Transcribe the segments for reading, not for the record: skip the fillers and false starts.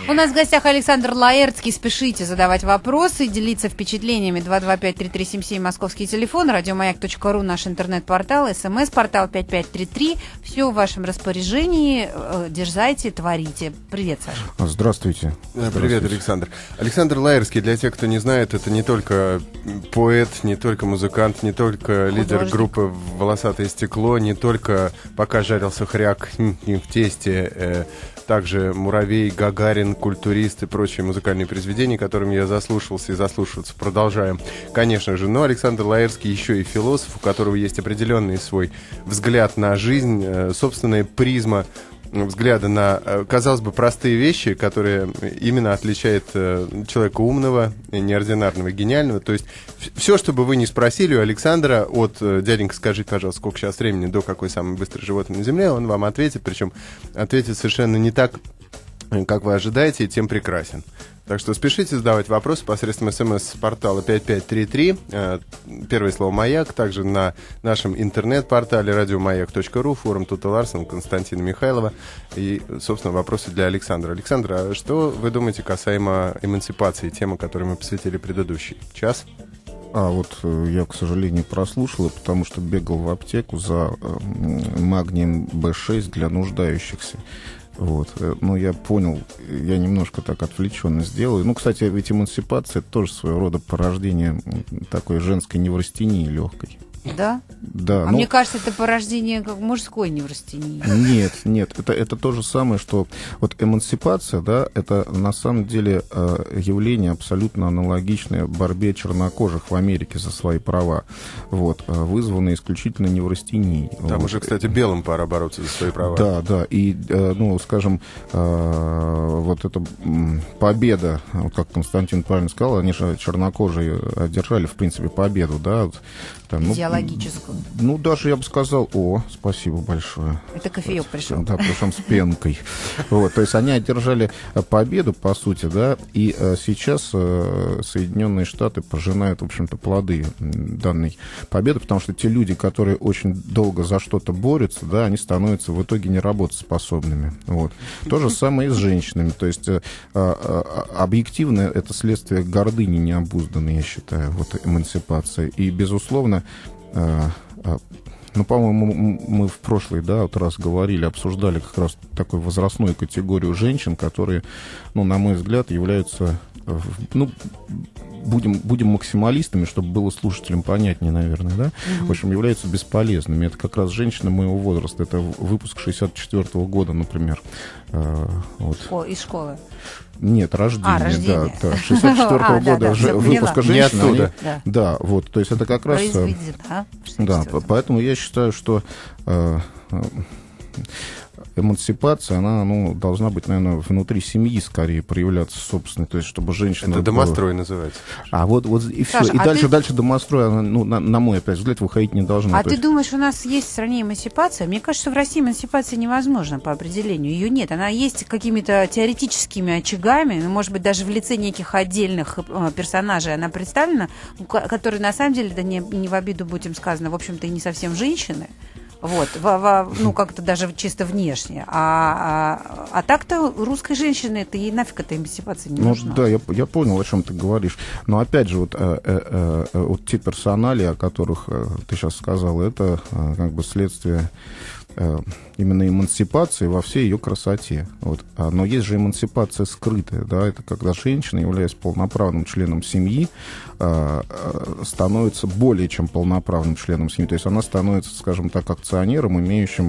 У нас в гостях Александр Лаэртский. Спешите задавать вопросы, делиться впечатлениями. 225-3377, московский телефон, радиомаяк.ру, наш интернет-портал, СМС-портал 5533. Все в вашем распоряжении. Дерзайте, творите. Привет, Саша. Здравствуйте. Привет, Александр. Александр Лаэртский, для тех, кто не знает, это не только поэт, не только музыкант, не только лидер группы «Волосатое стекло», не только «Пока жарился хряк в тесте», также «Муравей», «Гагарин», «Культурист» и прочие музыкальные произведения, которыми я заслушался и заслушиваться продолжаем, конечно же. Но Александр Лаэртский еще и философ, у которого есть определенный свой взгляд на жизнь, собственная призма взгляда на, казалось бы, простые вещи, которые именно отличают человека умного, неординарного, гениального. То есть все, что бы вы ни спросили у Александра, от «Дяденька, скажи, пожалуйста, сколько сейчас времени, до какой самый быстрый животное на Земле», он вам ответит, причем ответит совершенно не так, как вы ожидаете, и тем прекрасен. Так что спешите задавать вопросы посредством СМС-портала 5533, первое слово «Маяк», также на нашем интернет-портале радиомаяк.ру, форум Тута Ларсен, Константина Михайлова и, собственно, вопросы для Александра. Александр, а что вы думаете касаемо эмансипации, темы, которой мы посвятили предыдущий час? Вот я, к сожалению, прослушал, потому что бегал в аптеку за магнием B6 для нуждающихся. Вот. Но я понял, я немножко так отвлеченно сделаю. Ну, кстати, ведь эмансипация — это тоже своего рода порождение такой женской неврастении легкой. Да? Да. Мне кажется, это порождение как мужской неврастении. Нет, это то же самое, что вот эмансипация, да, это на самом деле явление абсолютно аналогичное борьбе чернокожих в Америке за свои права, вот, вызванное исключительно неврастенией. Там вот. уже, кстати, белым пора бороться за свои права. Да, и, ну, скажем, вот эта победа, вот как Константин правильно сказал, они же чернокожие одержали, в принципе, победу, да, вот, там, идеологическую. Ну, даже я бы сказал, спасибо большое. Это кофеек пришел. Да, причем с пенкой. Вот, то есть они одержали победу, по сути, да, и сейчас Соединенные Штаты пожинают, в общем-то, плоды данной победы, потому что те люди, которые очень долго за что-то борются, да, они становятся в итоге неработоспособными. Вот. То же самое и с женщинами. То есть объективно это следствие гордыни необузданной, я считаю, вот эмансипация. И, безусловно, ну, по-моему, мы в прошлый, да, вот раз говорили, обсуждали как раз такую возрастную категорию женщин, которые, ну, на мой взгляд, являются, ну, будем максималистами, чтобы было слушателям понятнее, наверное, да? В общем, являются бесполезными. Это как раз женщины моего возраста. Это выпуск 64-го года, например. Вот. Из школы? Нет, рождение. Рождение. Да, 64-го года выпуска женщин. Не оттуда. Да, вот, то есть это как раз... Да, поэтому я считаю, что эмансипация, она, ну, должна быть, наверное, внутри семьи скорее проявляться собственной, то есть чтобы женщина... Это домострой называется. Вот и все. Саша, и дальше домострой, она, ну, на мой, опять взгляд, выходить не должна. Ты думаешь, у нас есть в стране эмансипация? Мне кажется, в России эмансипация невозможна по определению. Ее нет. Она есть какими-то теоретическими очагами, может быть, даже в лице неких отдельных персонажей она представлена, которые, на самом деле, да не в обиду будем сказано, в общем-то, и не совсем женщины. Вот, ну, как-то даже чисто внешне. А так-то русской женщины, это ей нафиг эта эмансипация не нужна. Ну, да, я понял, о чем ты говоришь. Но опять же, вот те персонали, о которых ты сейчас сказал, это как бы следствие именно эмансипации во всей ее красоте. Вот. Но есть же эмансипация скрытая, да, это когда женщина, являясь полноправным членом семьи, становится более чем полноправным членом семьи. То есть она становится, скажем так, акционером, имеющим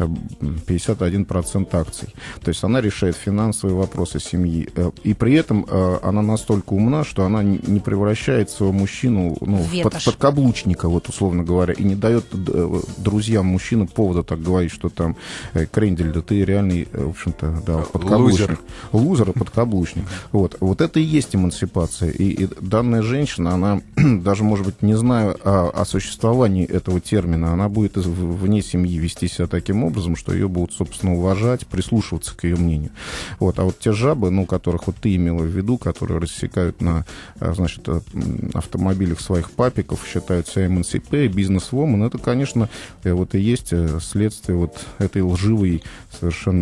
51% акций. То есть она решает финансовые вопросы семьи. И при этом она настолько умна, что она не превращает своего мужчину, ну, в подкаблучника, вот, условно говоря, и не дает друзьям мужчины повода так говорить, что там крендель, да ты реальный, в общем-то, да, подкаблучник. Лузер и подкаблучник. Вот это и есть эмансипация. И данная женщина, она даже, может быть, не зная о существовании этого термина, она будет вне семьи вести себя таким образом, что ее будут, собственно, уважать, прислушиваться к ее мнению. Вот. А вот те жабы, ну, которых вот ты имела в виду, которые рассекают на, значит, автомобилях своих папиков, считают себя эмансипе, бизнес-вумен, это, конечно, вот и есть следствие вот этой лживой, совершенно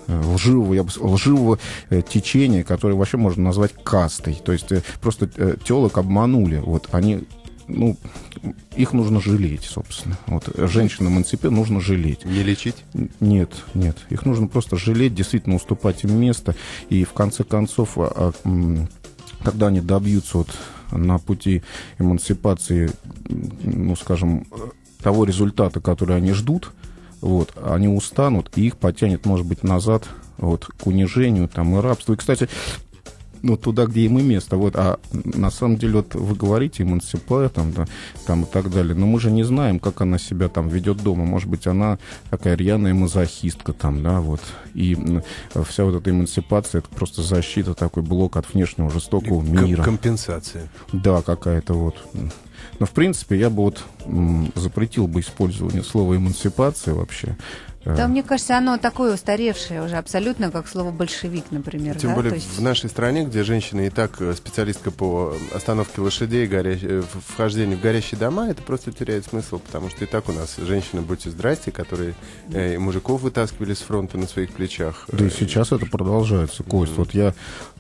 лживого течения, которое вообще можно назвать кастой. То есть просто телок обманули. Вот они, ну, их нужно жалеть, собственно. Вот женщин-эмансипированных нужно жалеть. Не лечить? Нет. Их нужно просто жалеть, действительно уступать им место. И в конце концов, когда они добьются вот на пути эмансипации, ну, скажем, того результата, который они ждут, вот, они устанут, и их потянет, может быть, назад вот, к унижению там, и рабству. И, кстати, ну, туда, где им и место. Вот, а на самом деле, вот вы говорите, эмансипация там и так далее, но мы же не знаем, как она себя там ведет дома. Может быть, она такая рьяная мазохистка там, да, вот. И вся вот эта эмансипация — это просто защита, такой блок от внешнего жестокого мира. Компенсация. Да, какая-то вот. Но, в принципе, я бы вот запретил бы использование слова эмансипация вообще. Да, мне кажется, оно такое устаревшее уже абсолютно, как слово большевик, например. Тем более в нашей стране, где женщина и так специалистка по остановке лошадей, вхождению в горящие дома, это просто теряет смысл, потому что и так у нас женщины, будьте здрасте, которые мужиков вытаскивали с фронта на своих плечах. Да и сейчас это продолжается, Кость. Вот я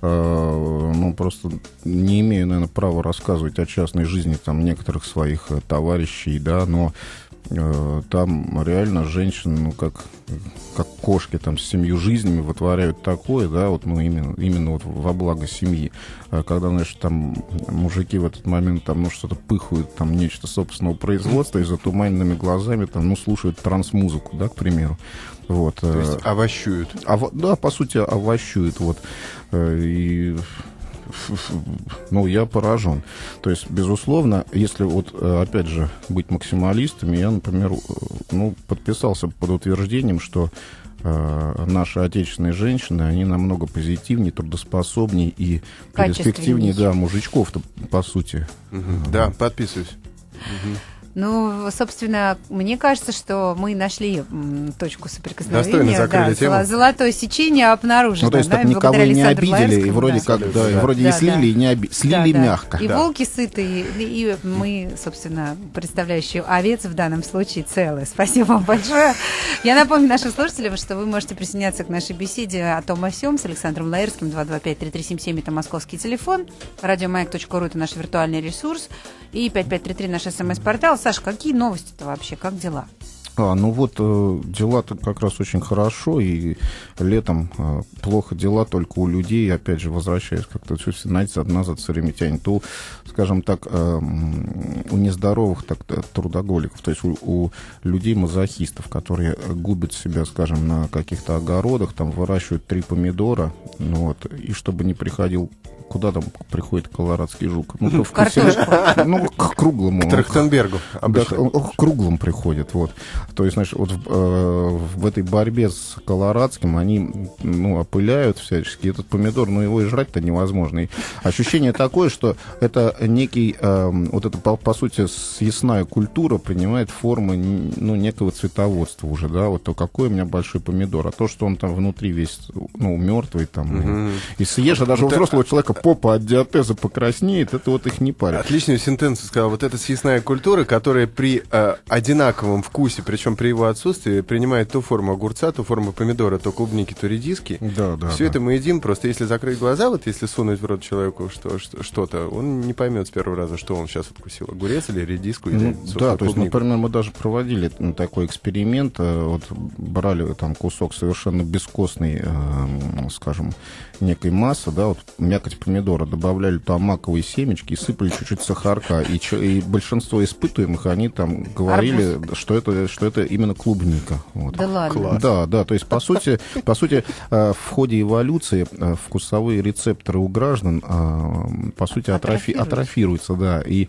просто не имею, наверное, права рассказывать о частной жизни там некоторых своих товарищей, да, но там реально женщины, ну, как кошки там с 7 жизнями вытворяют такое, да, вот, ну, именно вот во благо семьи. Когда, знаешь, там мужики в этот момент там, ну, что-то пыхают, там, нечто собственного производства, и затуманенными глазами там, ну, слушают транс-музыку, да, к примеру. Вот. То есть овощуют. Да, по сути, овощуют, вот. И... Ну, я поражен. То есть, безусловно, если вот, опять же, быть максималистами, я, например, подписался под утверждением, что наши отечественные женщины, они намного позитивнее, трудоспособнее и перспективнее, да, мужичков-то, по сути. Да, подписываюсь. Ну, собственно, мне кажется, что мы нашли точку соприкосновения. Достойно закрыли тему. Золотое сечение обнаружено. Ну, то есть, да, так никого и не обидели, Лаерскому, и вроде как, да, и вроде и слили, и не обидели. Слили мягко. И волки сыты, и мы, собственно, представляющие овец в данном случае целые. Спасибо вам большое. Я напомню нашим слушателям, что вы можете присоединяться к нашей беседе о том о сём с Александром Лаерским. 225-3377 это московский телефон. Радиомаяк.ру это наш виртуальный ресурс. И 5533 наш СМС-портал. Саша, какие новости-то вообще? Как дела? Дела-то как раз очень хорошо, и летом плохо дела только у людей, опять же, возвращаясь как-то, знаете, одна за царями тянет, скажем так, у нездоровых трудоголиков, то есть у людей-мазохистов, которые губят себя, скажем, на каких-то огородах, там выращивают 3 помидора, и чтобы не приходил... Куда там приходит колорадский жук? В картошку. К круглому. К Трахтенбергу. Да, к круглым приходит, вот. То есть, значит, вот в этой борьбе с колорадским они, опыляют всячески этот помидор, но его и жрать-то невозможно. И ощущение такое, что это некий, вот это, по сути, съестная культура принимает формы, некого цветоводства уже, да, вот то, какой у меня большой помидор, а то, что он там внутри весь, мертвый там, и съешь, а даже у взрослого человека попа от диатеза покраснеет, это вот их не парит. Отличную сентенцию сказал. Вот эта съестная культура, которая при одинаковом вкусе, причем при его отсутствии, принимает ту форму огурца, ту форму помидора, то клубники, то редиски. Да. Все это мы едим, просто если закрыть глаза, вот если сунуть в рот человеку что-то, он не поймет с первого раза, что он сейчас откусил, огурец или редиску, или да, то есть, например, мы даже проводили такой эксперимент, вот брали там кусок совершенно бескостной, скажем, некой массы, да, вот мякоть помидора, добавляли туда маковые семечки и сыпали чуть-чуть сахарка, и большинство испытуемых, они там говорили, что это именно клубника. Вот. Да ладно? Да, то есть, по сути, в ходе эволюции вкусовые рецепторы у граждан, по сути, атрофируются, да, и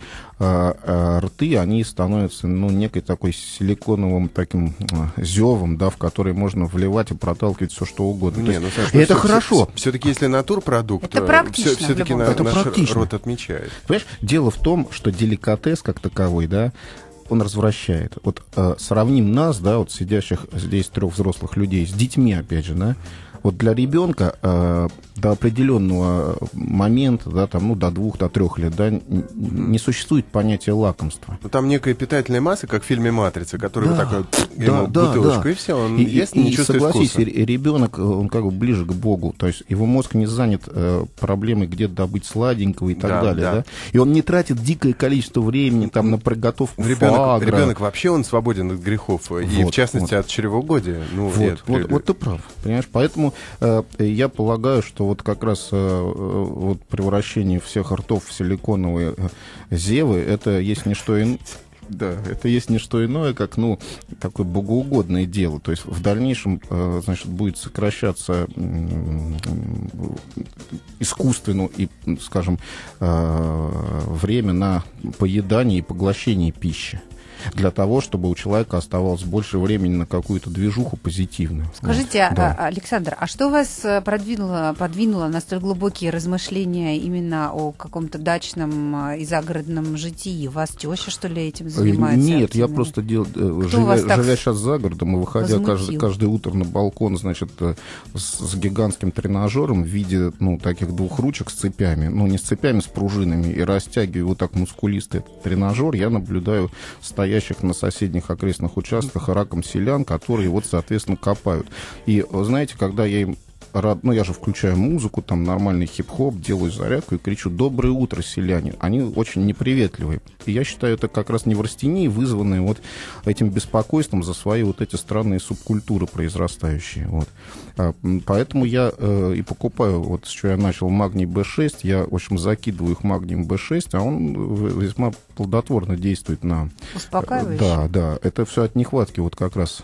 рты, они становятся, некой такой силиконовым таким зевом, да, в который можно вливать и проталкивать все, что угодно. Саш, и это хорошо. Все-таки, если натурпродукт, это практично, все-таки наш рот отмечает. Понимаешь, дело в том, что деликатес как таковой, да, он развращает. Вот сравним нас, да, вот сидящих здесь 3 взрослых людей с детьми, опять же, да, Вот для ребенка до определенного момента, да, там, ну, до 2, до 3 лет, да, не существует понятия лакомства. Ну, там некая питательная масса, как в фильме «Матрица», который вот такой, ему бутылочку, и все, он ест, не чувствует согласись, вкуса. Ребенок, он как бы ближе к Богу, то есть его мозг не занят проблемой где-то добыть сладенького и так далее, да. И он не тратит дикое количество времени там на подготовку фоа гра. Ребенок вообще, он свободен от грехов, и в частности от чревоугодия. Ну, вот ты прав, понимаешь, поэтому я полагаю, что вот как раз вот превращение всех ртов в силиконовые зевы, это есть не что иное. Да, это есть не что иное, как, ну, такое богоугодное дело. То есть в дальнейшем, значит, будет сокращаться искусственно и, скажем, время на поедание и поглощение пищи, для того, чтобы у человека оставалось больше времени на какую-то движуху позитивную. Скажите, Александр, а что вас подвинуло на столь глубокие размышления именно о каком-то дачном и загородном житии? У вас теща, что ли, этим занимается? Нет, активно? я просто живя сейчас за городом и выходя каждое утро на балкон, значит, с гигантским тренажером в виде, ну, таких 2 ручек с цепями, ну, не с цепями, с пружинами, и растягиваю вот так мускулистый тренажер, я наблюдаю стоящих на соседних окрестных участках раком селян, которые вот, соответственно, копают. И, знаете, когда я им ну, я же включаю музыку, там нормальный хип-хоп, делаю зарядку и кричу «Доброе утро, селяне». Они очень неприветливые. И я считаю, это как раз неврастении, вызванные вот этим беспокойством за свои вот эти странные субкультуры произрастающие. Вот. Поэтому я и покупаю, вот с чего я начал, магний B6. Я, в общем, закидываю их магнием B6, а он весьма плодотворно действует на... Успокаивающий? Да. Это все от нехватки вот как раз...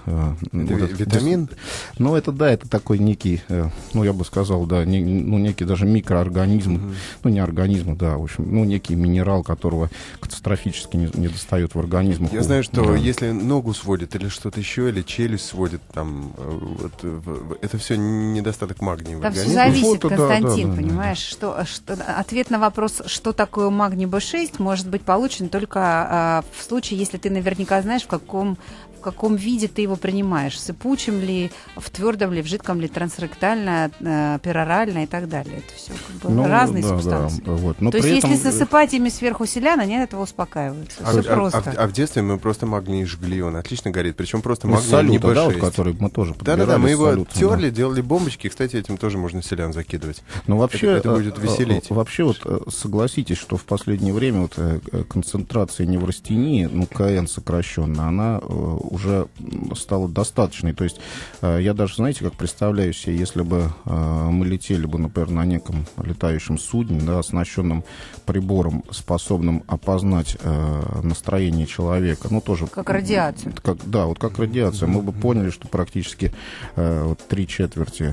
Витамин? Ну, это да, это такой некий... Ну, я бы сказал, да, некий даже микроорганизм, ну, не организм, да, в общем, ну, некий минерал, которого катастрофически не достает в организм. Я знаю, что если ногу сводит или что-то еще, или челюсть сводит, там, вот, это все недостаток магния в организме. Там все зависит, Константин, понимаешь, что ответ на вопрос, что такое магний B6, может быть получен только в случае, если ты наверняка знаешь, в каком виде ты его принимаешь, в сыпучем ли, в твердом ли, в жидком ли, трансректально, перорально и так далее. Это все как бы разные субстанции. Да, вот. Но то есть, если засыпать ими сверху селян, они от этого успокаиваются. Все просто. А в детстве мы просто магний жгли, он отлично горит. Причем просто магний не B6. Да, вот, который мы тоже подбирали. Да, мы его терли, делали бомбочки. Кстати, этим тоже можно селян закидывать. Но вообще, это будет веселить. Вообще, вот согласитесь, что в последнее время вот концентрация неврастении, ну, КН сокращенно, она уже стала достаточной. То есть я даже, знаете, как представляю себе, если бы мы летели бы, например, на неком летающем судне, да, оснащенном прибором, способным опознать настроение человека, ну, тоже... Как радиация. Вот как радиация. Мы бы поняли, что практически вот 3/4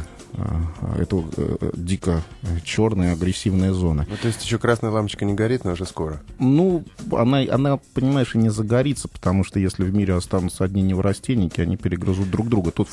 это дико черная агрессивная зона. Ну, то есть еще красная лампочка не горит, но уже скоро? Ну, она, понимаешь, и не загорится, потому что если в мире останутся одни неврастенники, они перегрызут друг друга. Тут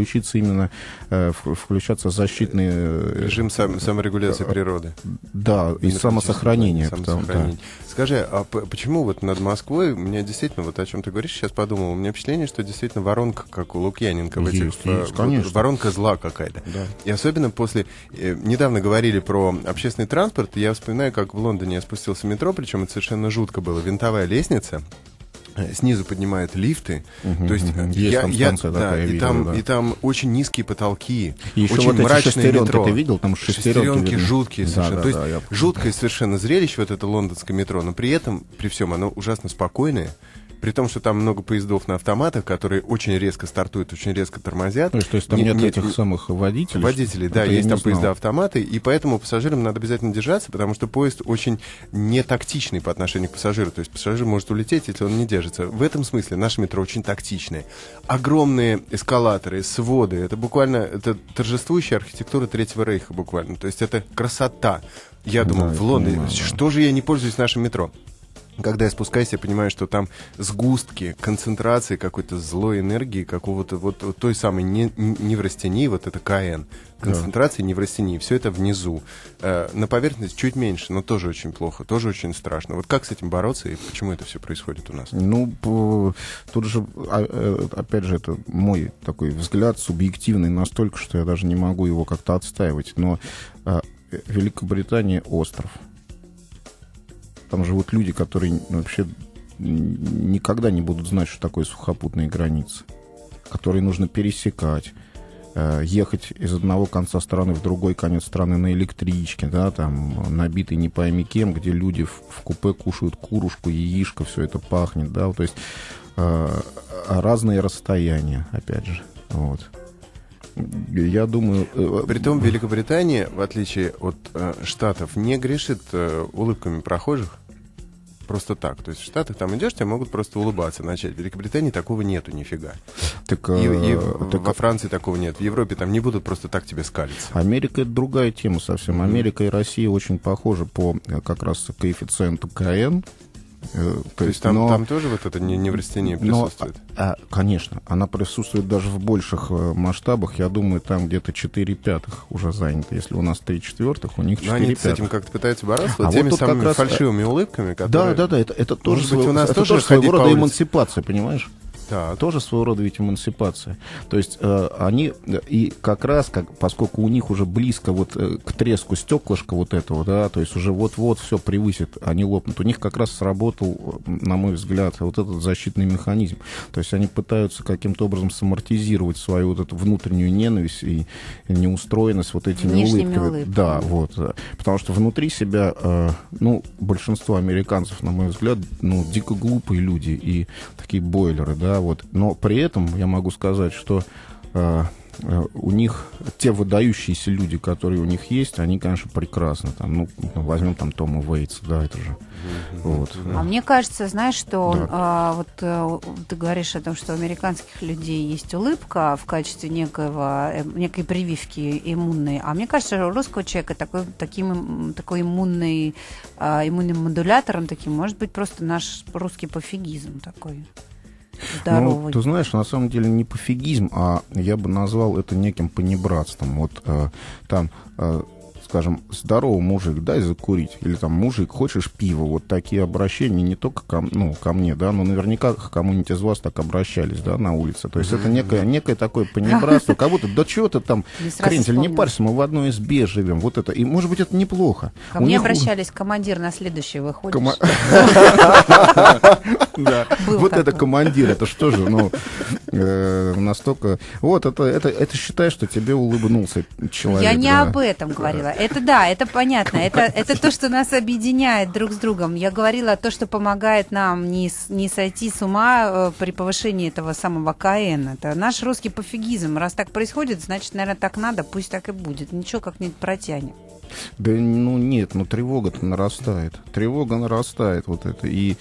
включатся защитные... Режим саморегуляции природы. Да, и самосохранения. Скажи, а почему вот над Москвой, у меня действительно, вот о чем ты говоришь, сейчас подумал, у меня впечатление, что действительно воронка, как у Лукьяненко, воронка зла какая-то. Да. И особенно после... Недавно говорили про общественный транспорт, я вспоминаю, как в Лондоне я спустился в метро, причем это совершенно жутко было. Винтовая лестница, снизу поднимают лифты, то есть и там очень низкие потолки, и еще очень вот мрачное метро. Ты видел? Там шестеренки жуткие совершенно. Да, то есть жуткое совершенно зрелище вот это лондонское метро, но при этом, при всем, оно ужасно спокойное. При том, что там много поездов на автоматах, которые очень резко стартуют, очень резко тормозят. То есть там нет этих самых водителей? Водителей, да, есть там поезда-автоматы, и поэтому пассажирам надо обязательно держаться, потому что поезд очень нетактичный по отношению к пассажиру. То есть пассажир может улететь, если он не держится. В этом смысле наше метро очень тактичное. Огромные эскалаторы, своды, это буквально торжествующая архитектура Третьего Рейха буквально. То есть это красота. Я думал, в Лондоне, что же я не пользуюсь нашим метро? когда я спускаюсь, я понимаю, что там сгустки, концентрации какой-то злой энергии, какого-то вот той самой неврастении, вот это КН, концентрации неврастении, все это внизу. На поверхности чуть меньше, но тоже очень плохо, тоже очень страшно. Вот как с этим бороться и почему это все происходит у нас? Ну, тут же, опять же, это мой такой взгляд субъективный настолько, что я даже не могу его как-то отстаивать. Но Великобритания — остров. Там живут люди, которые вообще никогда не будут знать, что такое сухопутные границы, которые нужно пересекать, ехать из одного конца страны в другой конец страны на электричке, да, там, набитый не пойми кем, где люди в купе кушают курушку, яишко, все это пахнет, да, то есть разные расстояния, опять же, вот. Я думаю... Притом Великобритания, в отличие от Штатов, не грешит улыбками прохожих просто так. То есть в Штатах там идешь, тебе могут просто улыбаться начать. В Великобритании такого нету нифига. Во Франции такого нет. В Европе там не будут просто так тебе скалиться. Америка — это другая тема совсем. Америка и Россия очень похожи по как раз коэффициенту КН. То есть там тоже вот это неврастения присутствует? Конечно, она присутствует даже в больших масштабах. Я думаю, там где-то 4/5 уже занято. Если у нас 3/4, у них 4/5. Но они с этим как-то пытаются бороться? Вот теми самыми фальшивыми улыбками, которые... Да, это тоже тоже своего рода эмансипация, понимаешь? Да. Тоже своего рода ведь эмансипация. То есть они, и как раз, поскольку у них уже близко вот к треску стеклышка вот этого, да, то есть уже вот-вот все превысит, они лопнут. У них как раз сработал, на мой взгляд, вот этот защитный механизм. То есть они пытаются каким-то образом самортизировать свою вот эту внутреннюю ненависть и неустроенность вот этими улыбками. Да, вот. Потому что внутри себя, большинство американцев, на мой взгляд, дико глупые люди и такие бойлеры, да, вот. Но при этом я могу сказать, что у них те выдающиеся люди, которые у них есть, они, конечно, прекрасны. Там, возьмем там Тома Уэйтса, да, это же. Вот. А мне кажется, знаешь, что ты говоришь о том, что у американских людей есть улыбка в качестве некой прививки иммунной. А мне кажется, что у русского человека такой иммунным модулятором таким может быть просто наш русский пофигизм такой. Здоровый. Ты знаешь, на самом деле не пофигизм, а я бы назвал это неким понебратством. Вот там, скажем, здоровый мужик, дай закурить. Или там, мужик, хочешь пиво? Вот такие обращения не только ко мне, да, но наверняка к кому-нибудь из вас так обращались, да, на улице. То есть это некое такое понебратство. Как будто, да чего ты там, крендель, не парься, мы в одной избе живем. Вот это. И, может быть, это неплохо. Ко мне обращались, командир, на следующее выходишь. Да. Вот это командир, это что же, настолько... Вот, это считай, что тебе улыбнулся человек. Я не об этом говорила. Это да, это понятно. Это то, что нас объединяет друг с другом. Я говорила о том, что помогает нам не сойти с ума при повышении этого самого КН. Это наш русский пофигизм. Раз так происходит, значит, наверное, так надо, пусть так и будет. Ничего как-нибудь протянем. Да, нет, тревога-то нарастает. Тревога нарастает, вот это. И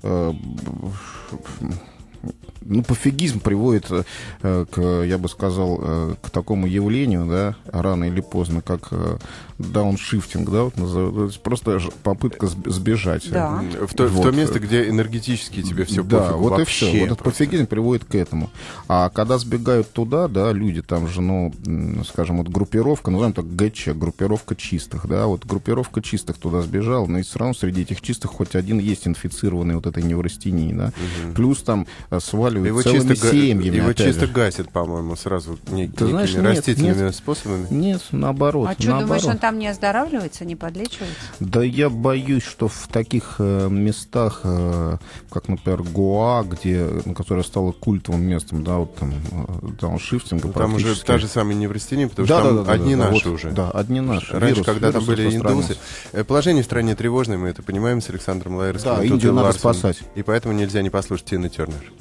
пофигизм приводит я бы сказал, к такому явлению, да, рано или поздно, как дауншифтинг, да, вот называют, просто попытка сбежать. Да. В то место, где энергетически тебе все пофигу. Да, вот вообще, и все. Вот этот пофигизм приводит к этому. А когда сбегают туда, да, люди, там же, скажем, вот группировка, назовем так ГЧ, группировка чистых, да, вот группировка чистых туда сбежала, но и все равно среди этих чистых хоть один есть инфицированный вот этой неврастенией, да. Плюс там сваливают целыми семьями. Его чисто гасит, по-моему, сразу некими растительными способами. Нет, наоборот. А что, думаешь, он там не оздоравливается, не подлечивается? Да я боюсь, что в таких местах, как, например, Гоа, которая стала культовым местом, да, вот там дауншифтинга. Там уже та же самая неврастения, потому что там одни наши уже. Да, одни наши. Раньше, когда там были индусы. Положение в стране тревожное, мы это понимаем с Александром Лаерским. Да, Индию надо спасать. И поэтому нельзя не послушать Тину Тернер.